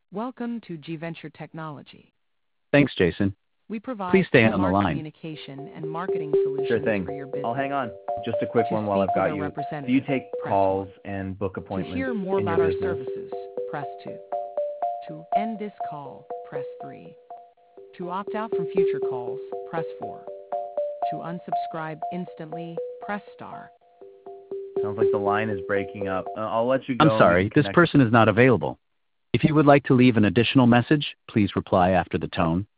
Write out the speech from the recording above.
Welcome to G-Venture Technology. Thanks, Jason. We provide Please stay on the smart line. communication and marketing solutions Sure thing. for your business. I'll hang on. Just a quick To one while speak I've got with a you. Do representative, you take press calls 1. and book To appointments hear more in about your our business? services, press 2. To end this call, press 3. To opt out from future calls, press 4. To unsubscribe instantly, press star. Sounds like the line is breaking up. I'll let you go. I'm and sorry, you can this connect. person is not available. If you would like to leave an additional message, please reply after the tone.